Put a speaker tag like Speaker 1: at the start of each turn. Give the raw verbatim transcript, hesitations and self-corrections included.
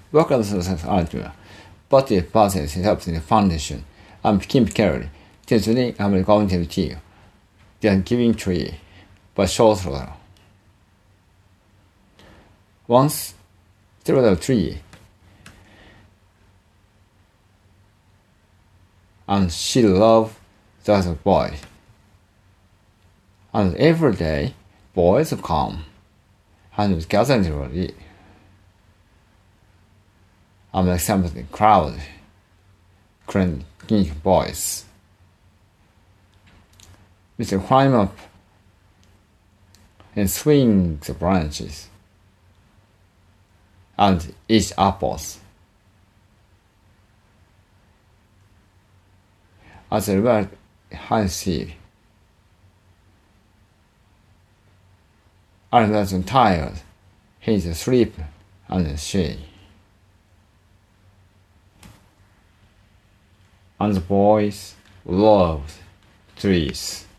Speaker 1: work as a algebra, but the process helps in the foundation and became carry. Teaching I'm going to tea. They are giving tree, but short roll. Once there was a tree, and she loved that boy. And every day, boys come and gather in the tree. I'm examining the crowd, crying boys. Mister climb up and swing the branches and eat apples. As the river has sea, I was tired. He's asleep and she. And the boys loved trees.